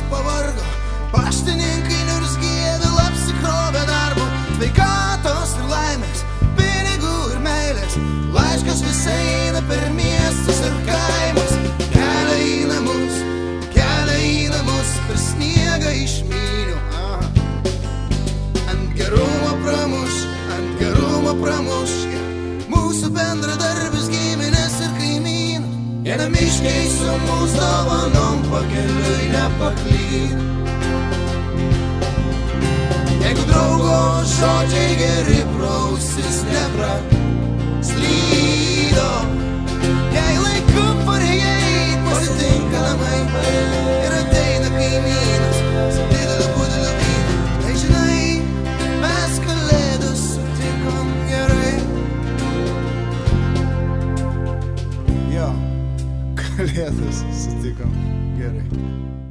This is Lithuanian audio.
pavargo, paštininkai niurzgė vėl apsikrovė darbo, sveikatos ir laimės, pinigų ir meilės, laiškas visai eina per miestus ir kaimus, kelia į namus, per sniegą išmyniu. Ant gerumo pramuš mūsų bendradarbis, giminės ir kaimynus, jie namiškiai su mūsų dovanom pakeliui nepaklyd. Jeigu draugo žodžiai geri pro ausis nepraslydo, jei laiku pareigia eit, pasitinka namai ir ateina kaimynas su dideliu budeliu vynu. Tai žinai, mes kalėdas sutikom gerai. Jo, kalėdas sutikom gerai.